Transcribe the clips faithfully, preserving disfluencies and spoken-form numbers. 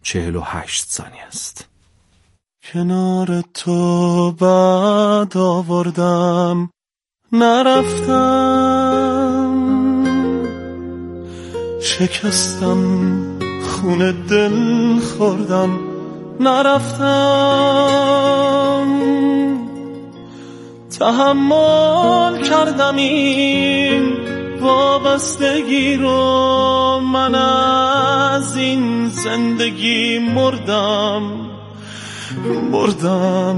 چهل و هشت ثانیه است. کنار تو بعد آوردم نرفتم، شکستم خون دل خوردم نرفتم، تحمل کردم این وابستگی رو، من از این زندگی مردم مردم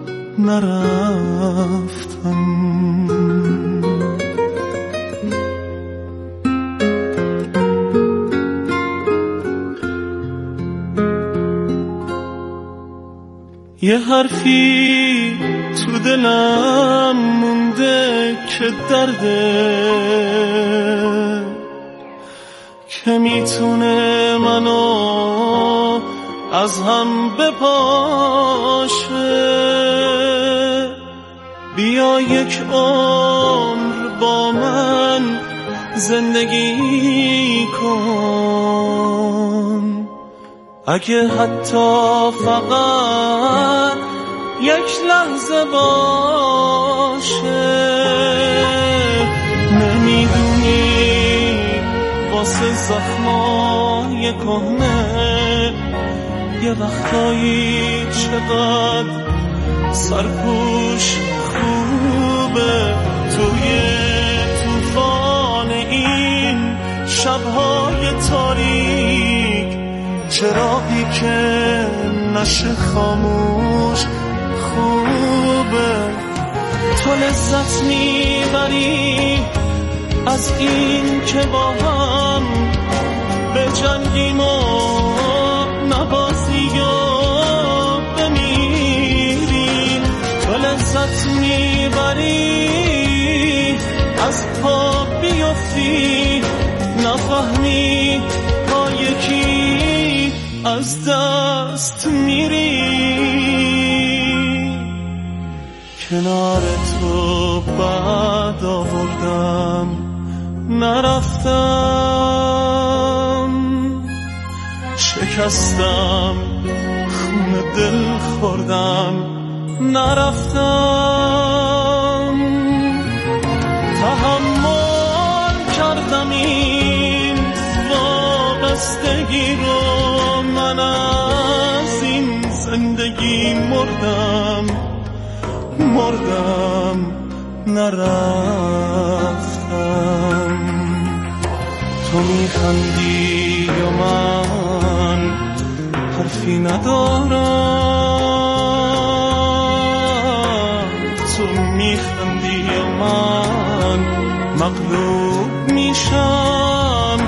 نرفتم. یه حرفی تو دلم مونده که درده، که میتونه منو از هم بپاشه. بیا یک عمر با من زندگی کن، اگه حتی فقط یک لحظه باشه. نمیدونی واسه زخمای کهنه یه وقتایی چقدر سرپوش خوبه، توی طوفان این شبهای تاریک چراغی که نشه خاموش خوبه. تو لذت میبری از این که با هم به جنگیم و نبازی و بمیریم. تو لذت میبری از پا بیفتی، نفهمی با یکی از دست میری. کنار تو بعد آوردم نرفتم، شکستم خون دل خوردم نرفتم، تحمل کردم این وابستگی رو، من از این زندگی مردم مردم نرفتم. تو میخندی و من حرفی ندارم، تو میخندی و من مغلوب میشم.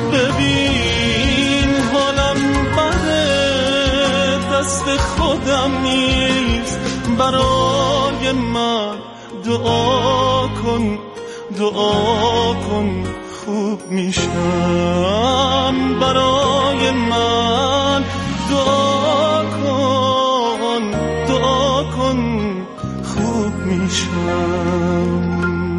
ببین حالم بره، دست خودم نیست، برای من دعا کن دعا کن خوب میشم. برای من دعا کن دعا کن خوب میشم.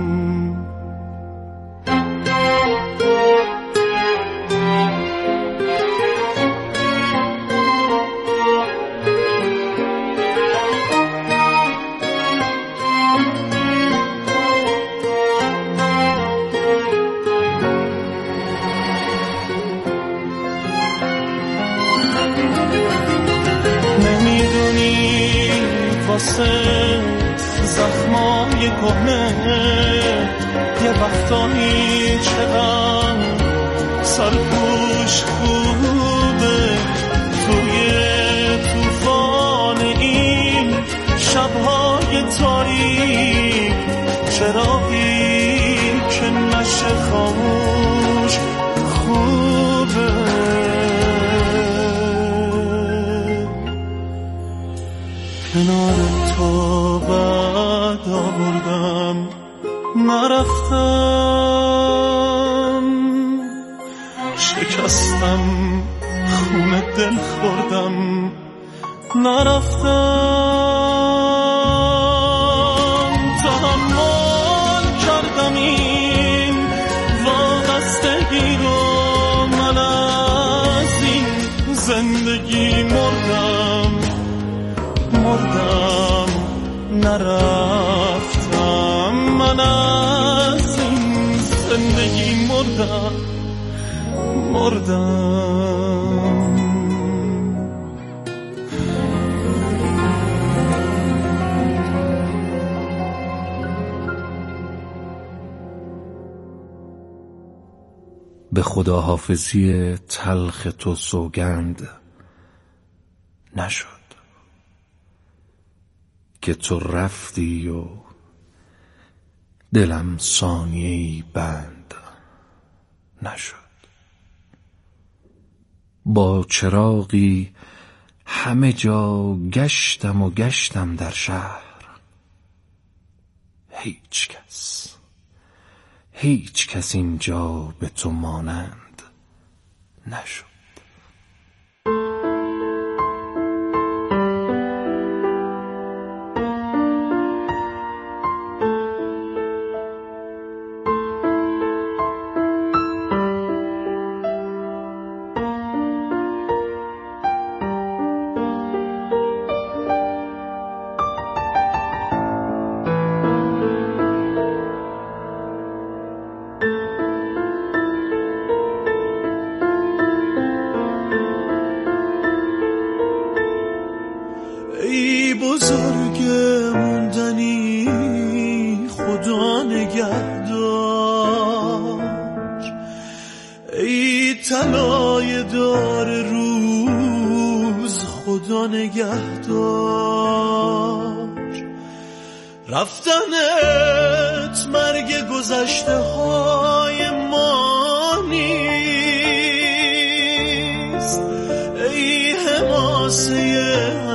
زخمای کهنه یه وقتایی چقدر سرپوش خوبه، توی طوفان این شبهای تاریک چراغی که نشه خاموش خوبه. کنار تو بعد آوردم نرفتم، شکستم خون دل خوردم نرفتم، تحمل کردم این وابستگی رو، من از این زندگی زندگی مردم مردم نرفتم، من از این زندگی مردم مردم. به خداحافظی تلخ تو سوگند نشد که تو رفتی و دلم ثانیه‌ای بند نشد. با چراغی همه جا گشتم و گشتم در شهر، هیچ کس هیچ کس اینجا به تو مانند نشد. ای بزرگ موندنی خدا نگهدار، ای طلای دار روز خدا نگهدار. رفتنت مرگ گذشته های ما نیست، ای حماسه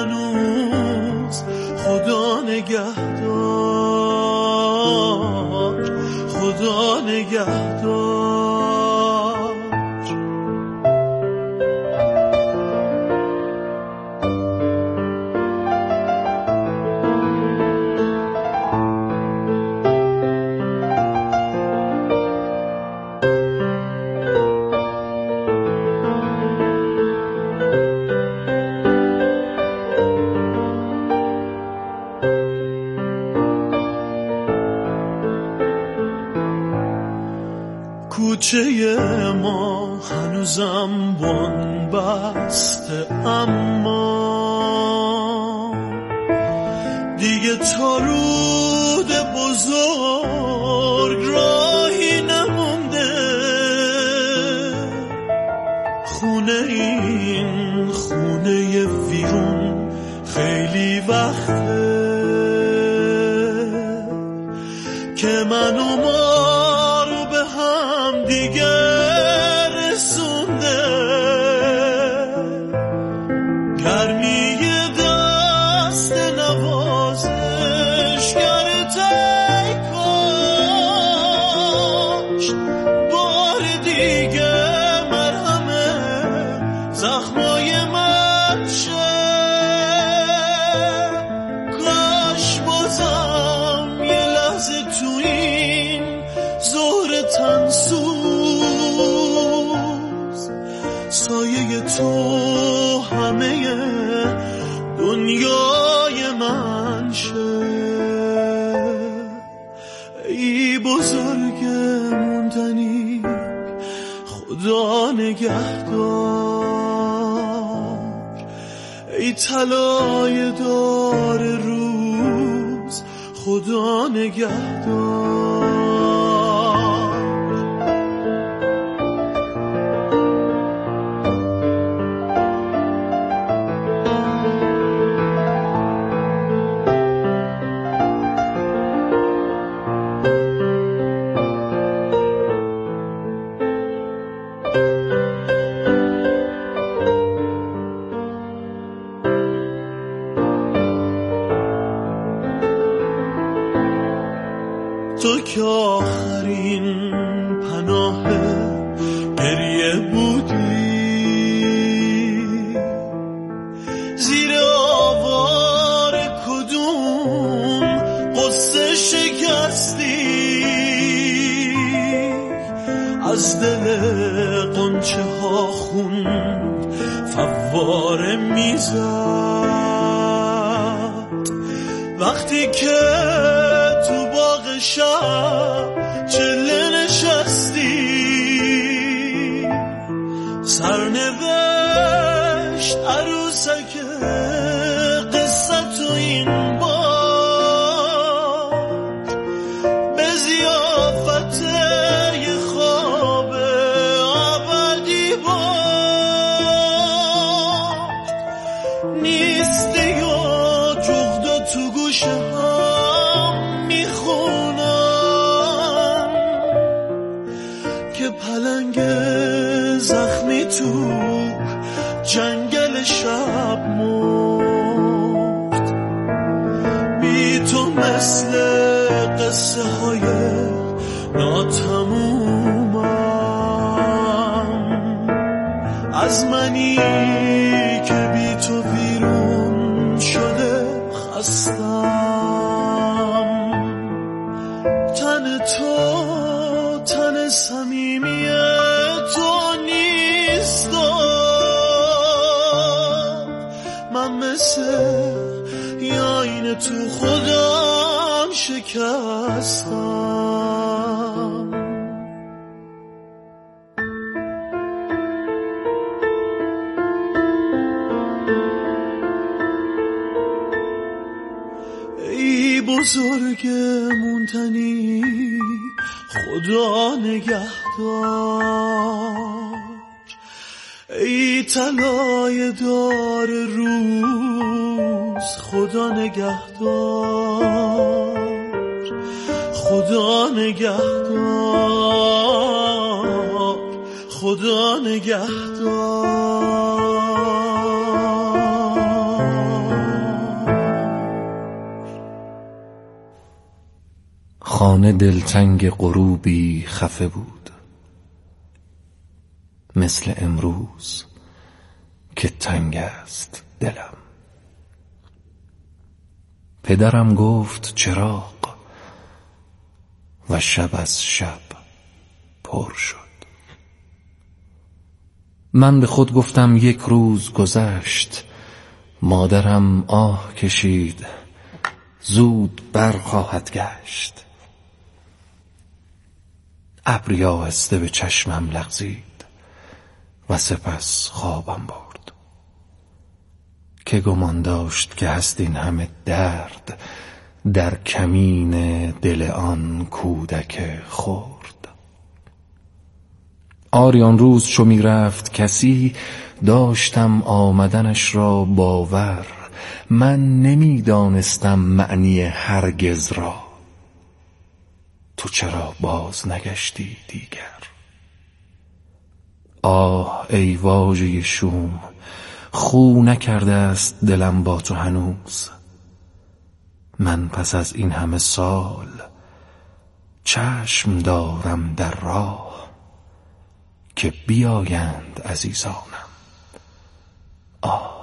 خدا نگهدار خدا نگهدار. کوچه ما هنوزم بن بسته، اما دیگه تا رود بزرگ راهی نمونده. خونه این خونه ویرون خیلی وقته که من و ما رو به هم دیگه رسونده. گرمی دست نوازش گرته کاش بار دیگه مرهمه زخمای من شه. کاش بازم یه لحظه تو این ظهر تنسوز سایه تو همه دنیای من شه. ای بزرگ موندنی خدا نگهدار، ای طلای دار روز خدا نگهدار. تو که آخرین پناه گریه بودی، زیر آوار کدوم قصه شکستی، از دل قنچه ها خوند دوباره میزد. وقتی که تو باغ شب چله نشستی، سرنوشت عروسک قصه تو این بار به ضیافت یه خواب ابدی بار نیستی یا جغد تو گوشه هم میخونم که پلنگ زخمی تو جنگل شب مرد. بی تو مثل قصه های ناتمومم، از منی که بی تو بیرون شده خستم. تن تو تن صمیمی تو نیست، من مثل یا این تو خودم شکستم. ای بزرگ مونتنی خدا نگهدار، ای طلای دار روز خدا نگهدار، خدا نگهدار، خدا نگهدار. خانه دلتنگ غروبی خفه بود، مثل امروز که تنگ است دلم. پدرم گفت چراغ و شب از شب پر شد. من به خود گفتم یک روز گذشت. مادرم آه کشید زود برخواهد گشت. ابری آهسته به چشمم لغزید و سپس خوابم برد که گمان داشت که هست این همه درد در کمین دل آن کودک خرد. آری آن روز چو می رفت کسی، داشتم آمدنش را باور. من نمی دانستم معنی هرگز را، تو چرا باز نگشتی دیگر؟ آه ای واژه شوم، خو نکرده است دلم با تو هنوز. من پس از این همه سال چشم دارم در راه که بیایند عزیزانم. آه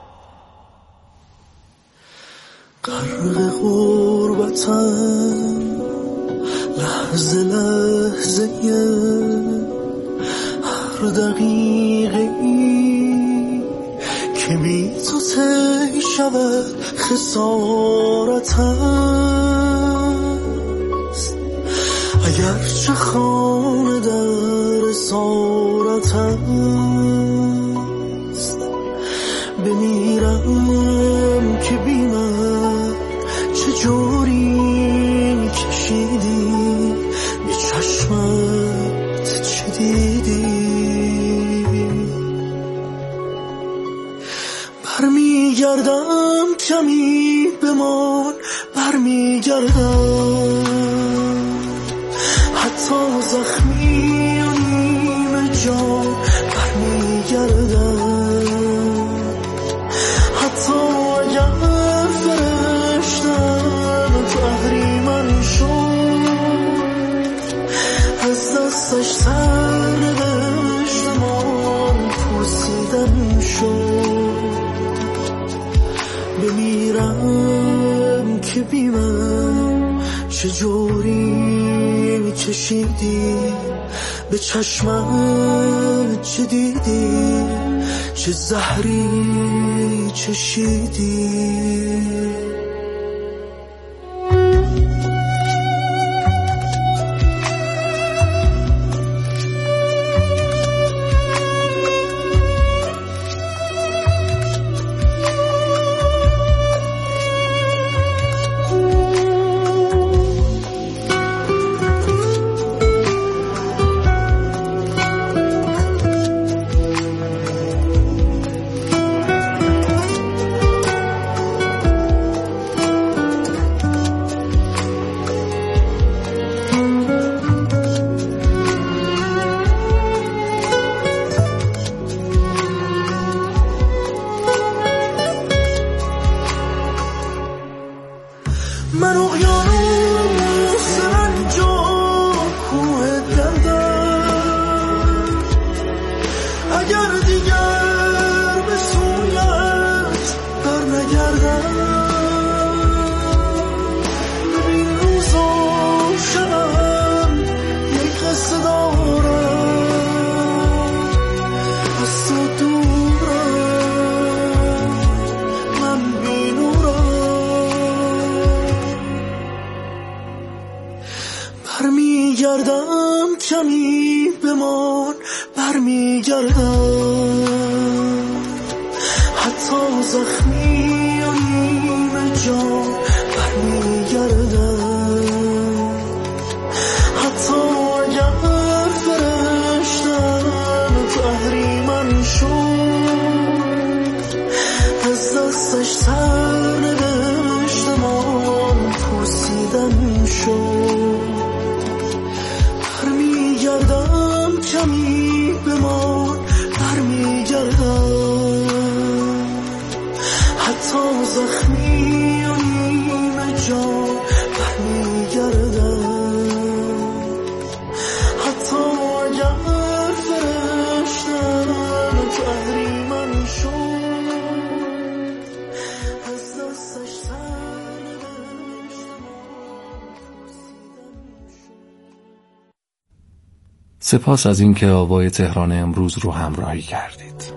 غرق غربتم لحظه لحظه هر دقیقه ای که بی تو تی شود خسارت است. اگرچه خانه در اسارت است، بمیرم که بی من چجوری کشیدی به چشمت چه دیدی. برمیگردم کمی بمان، برمیگردم حتی زخمی و نیمه جان، برمیگردم حتی اگر فرشتم تو اهریمن شد، از دستش سر نوشتمان پرسیدن شد. بمیرم که بی من چجوری کشیدی به چشمت چه دیدی. چه زهری چشیدی. من اقیانوس سرانجام کوه دردم، اگر دیگر به سویت بر نگردم. ببین روز و شبم یک قصه دارم، از تو دورم من برمیگردم، کمی بمان برمیگردم، حتی زخمی و نیمه جان برمیگردم، حتی اگر فرشتم تو اهریمن شد، از دستش سر نوشتم آن پوسیدن شد. برمیگردم، کمی بمان برمیگردم، حتی زخمی و نیمه جان برمیگردم، حتی اگر فرشتم تو اهریمن شد، از دستش سر نوشتم سپاس از اینکه آوای تهران امروز رو همراهی کردید.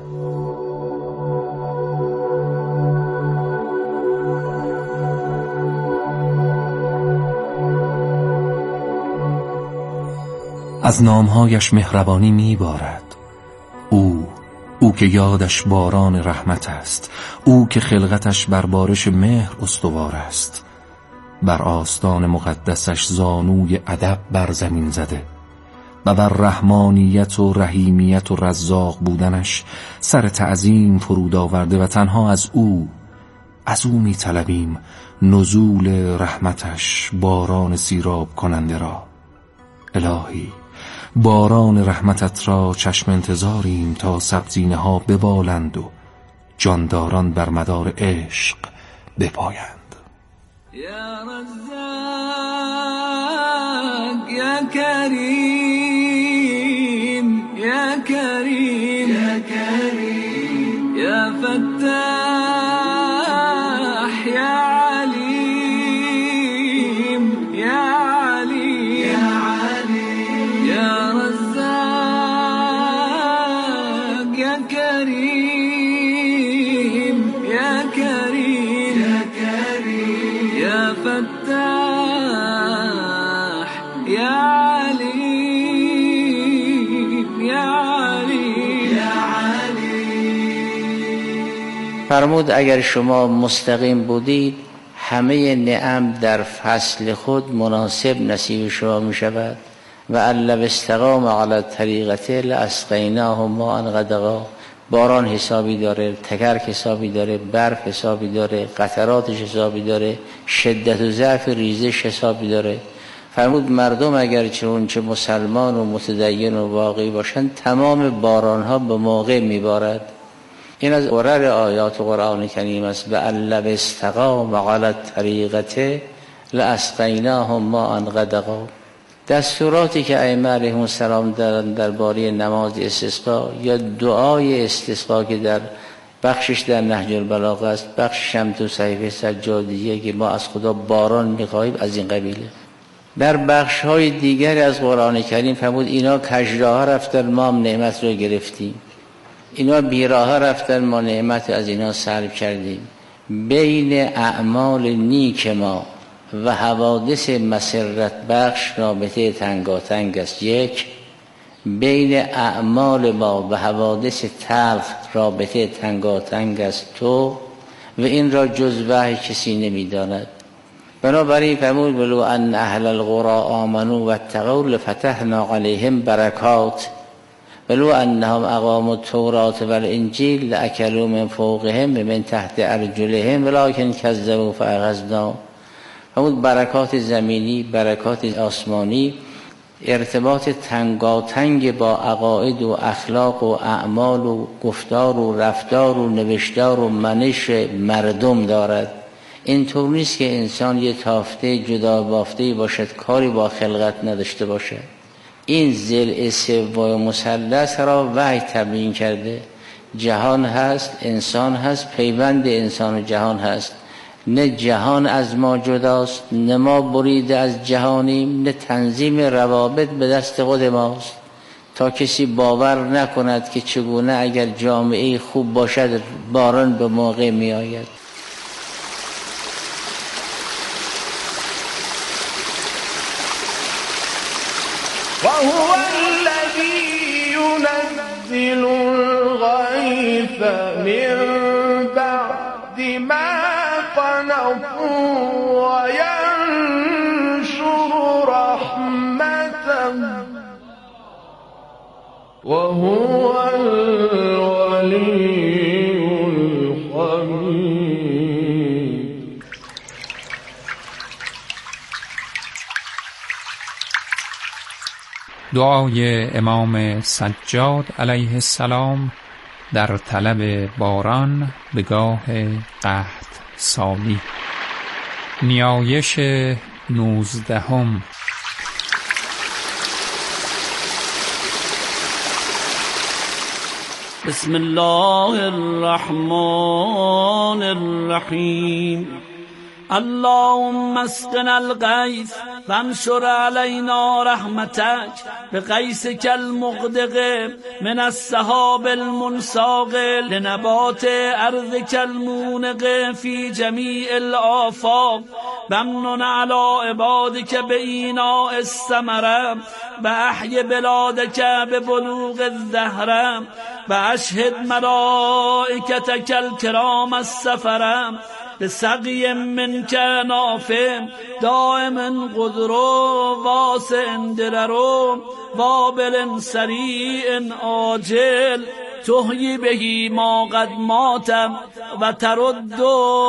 از نامهایش مهربانی میبارد. او او که یادش باران رحمت است، او که خلقتش بر بارش مهر استوار است. بر آستان مقدسش زانوی ادب بر زمین زده و بر رحمانیت و رحیمیت و رزاق بودنش سر تعظیم فرود آورده و تنها از او از او می طلبیم نزول رحمتش باران سیراب کننده را. الهی باران رحمتت را چشم انتظاریم تا سبزینه ها ببالند و جانداران بر مدار عشق بپایند. یا رزاق یا کریم یا کریم یا کریم یا فتاح یا علیم یا علیم یا علیم یا رزاق یا کریم یا کریم یا کریم یا فتاح یا علیم یا علیم یا علیم. فرمود اگر شما مستقیم بودید همه نعم در فصل خود مناسب نصیب شما می شود. و الا استقام علی طریقته لاسقیناهم ماء غدقا. باران حسابی داره، تگرگ حسابی داره، برف حسابی داره، قطراتش حسابی داره، شدت و ضعف ریزش حسابی داره. فرمود مردم اگر چون چه مسلمان و متدین و واقعی باشند تمام باران ها به موقع میبارد. این از غرر آیات قرآن کریم است. و الا استقام علی طریقته لاسقیناهم ماء غدقا. دستوراتی که ائمه علیهم السلام دارن درباره نماز استسقا یا دعای استسقا که در بخشش در نهج البلاغه است، بخشش هم تو صحیفه سجادیه که ما از خدا باران می‌خواهیم، از این قبیله. در بخش‌های دیگری از قرآن کریم فرمود اینا کجراها رفتن ما هم نعمت رو گرفتیم. اینا بیراه رفتن، ما نعمت از اینا سلب کردیم. بین اعمال نیک ما و حوادث مسرت بخش رابطه تنگاتنگ است. یک، بین اعمال ما و حوادث تلخ رابطه تنگاتنگ است. تو و این را جز وحی کسی نمی‌داند. بنابراین فرمود ولو ان اهل القرى آمنوا واتقوا لفتحنا علیهم برکات ولو انهم اقاموا التوراة والانجیل لاکلوا من فوقهم و من تحت ارجلهم ولکن کذبوا فاخذناهم. فرمود برکات زمینی، برکات آسمانی، ارتباط تنگاتنگ با عقاید و اخلاق و اعمال و گفتار و رفتار و نوشتار و منش مردم دارد. اینطور نیست که انسان یه تافته جدا بافته باشد، کاری با خلقت نداشته باشد. این ضلع سوم مثلث را وحی تبیین کرده. جهان هست، انسان هست، پیوند انسان و جهان هست. نه جهان از ما جداست، نه ما بریده از جهانیم، نه تنظیم روابط به دست خود ماست. تا کسی باور نکند که چگونه اگر جامعه خوب باشد باران به موقع می آید. وهو الذي ينزل الغيث من بعد ما قنطوا وينشر رحمته وهو الولي الحميد. دعای امام سجاد علیه السلام در طلب باران به گاه قحط سالی. نیایش نوزدهم. بسم الله الرحمن الرحیم. اللهم اسقنا الغیث وانشر علینا رحمتک بغیثک المغدق من السحاب المنساق لنبات ارضک المونق فی جمیع الآفاق بمنن علی عبادک بإیناء الثمره بأحی بلادک ببلوغ الدهر بأشهد ملائکتک الکرام السفره بسقی منک نافع دائم قدر واسع درر وابل سریع عاجل تحیی بهی ما قد مات و ترد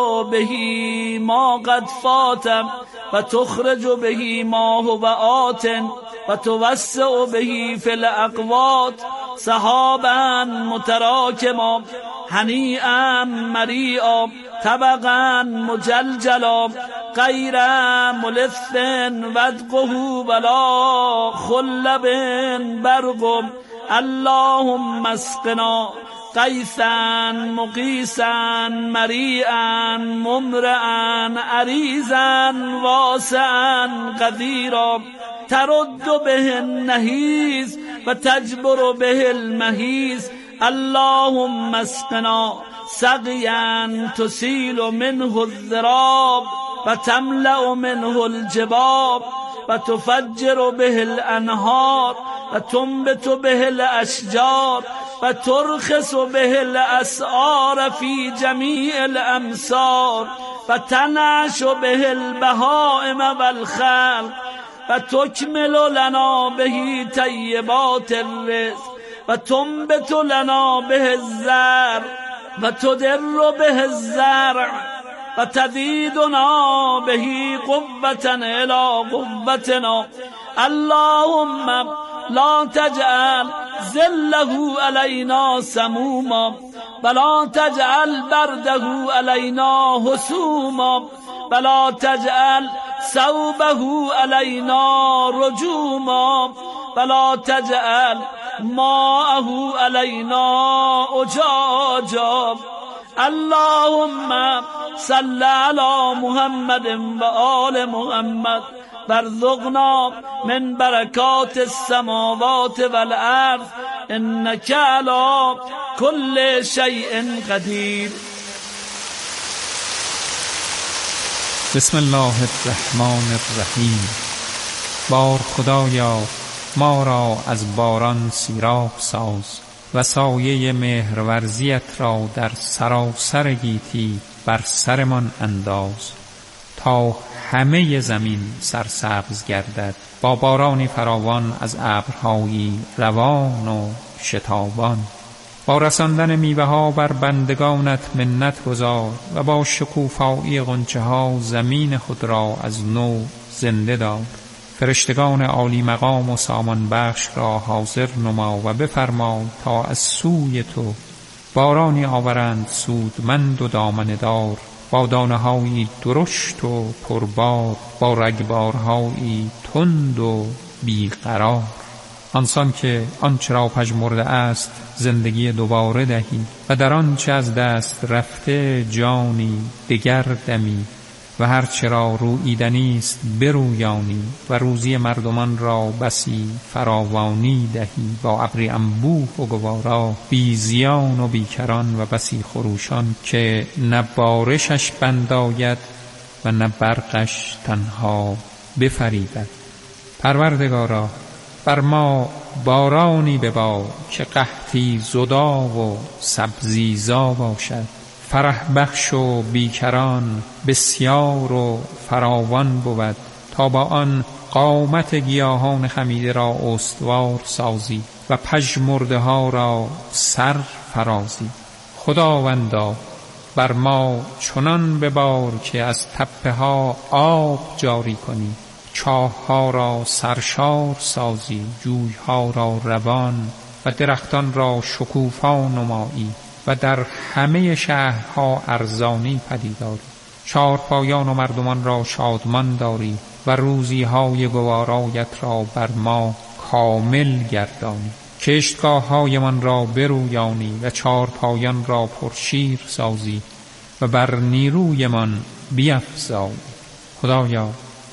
بهی ما قد فات و تخرج بهی ما هو آت و توسع بهی فی الاقوات سحابا متراکما هنیئا مریئا طبقا مجلجلا غیر ملث ودقه ولا خلب برق. اللهم اسقنا غیثا مغیثا مریئا ممرئا عریضا واسعا قدیرا ترد به النحیز و تجبر به المحیز. اللهم اسقنا سقیا تسیل منه الذراب و تملأ منه الجباب و تفجر به الانهار و تنبت به الاشجار و ترخص به الاسعار فی جمیع الامصار و تنعش به البهائم والخلق و تکمل لنا به طیبات الرزق و تنبت لنا به الزرع و تدر به الزرع و تزیدنا به قوة الى قوتنا. اللهم لا تجعل ظله علینا سموما ولا تجعل برده علینا حسوما ولا تجعل ثوبه علینا رجوما ولا تجعل ماءه علینا اجاجا. اللهم صل علی محمد و آل محمد وارزقنا من برکات السماوات والارض انک علی کل شیء قدیر. بسم الله الرحمن الرحیم. بار خدایا ما را از باران سیراب ساز و سایه مهرورزیت را در سراسر گیتی بر سرمان انداز تا همه زمین سرسبز گردد با بارانی فراوان از ابرهایی روان و شتابان. با رساندن میوه ها بر بندگانت منت گذار و با شکوفایی غنچه ها زمین خود را از نو زنده دار. فرشتگان عالی مقام و سامان بخش را حاضر نما و بفرما تا از سوی تو بارانی آورند سودمند و دامنه دار با دانه‌هایی درشت و پربار با رگبارهایی تند و بیقرار. آنسان که آنچه را پژمرده است زندگی دوباره دهی و در آنچه از دست رفته جانی دگر دمی و هر چه را روییدنی است برویانی و روزی مردمان را بسی فراوانی دهی با ابری انبوه و گوارا بی زیان و بیکران و بسی خروشان که نه بارشش بند آید و نه برقش تنها بفریبد. پروردگارا بر ما بارانی ببار که قحطی زدا و سبزیزا باشد، فرح بخش و بیکران بسیار و فراوان بود تا با آن قامت گیاهان خمیده را استوار سازی و پژمرده ها را سر فرازی. خداوندا بر ما چنان ببار که از تپه ها آب جاری کنی، چاه ها را سرشار سازی، جوی ها را روان و درختان را شکوفا نمایی و در همه شهرها ارزانی پدیداری. چارپایان و مردمان را شادمان داری و روزی های گوارایت را بر ما کامل گردانی. کشتگاه های من را برویانی و چارپایان را پرشیر سازی و بر نیروی من بیفزایی. خدایا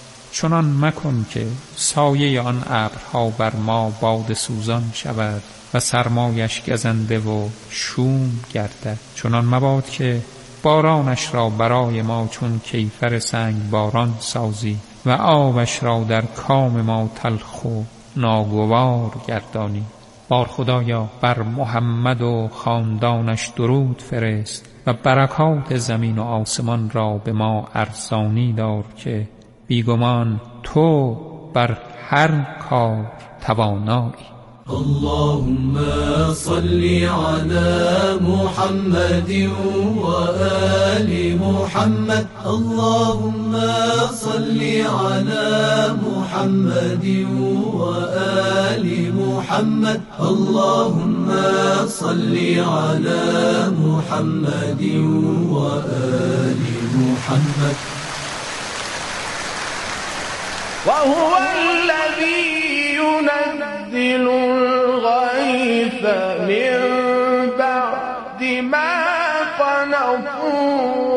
چنان مکن که سایه آن ابرها بر ما باد سوزان شود و سرمایش گزنده و شوم گردد. چنان مباد که بارانش را برای ما چون کیفر سنگ باران سازی و آبش را در کام ما تلخ و ناگوار گردانی. بار خدایا بر محمد و خاندانش درود فرست و برکات زمین و آسمان را به ما ارزانی دار که بیگمان تو بر هر کار توانایی. اللهم صل على محمد وآل محمد. اللهم صل على محمد وآل محمد. اللهم صل على محمد وآل محمد. وهو الذي ينزل الغيث من بعد ما قنطوا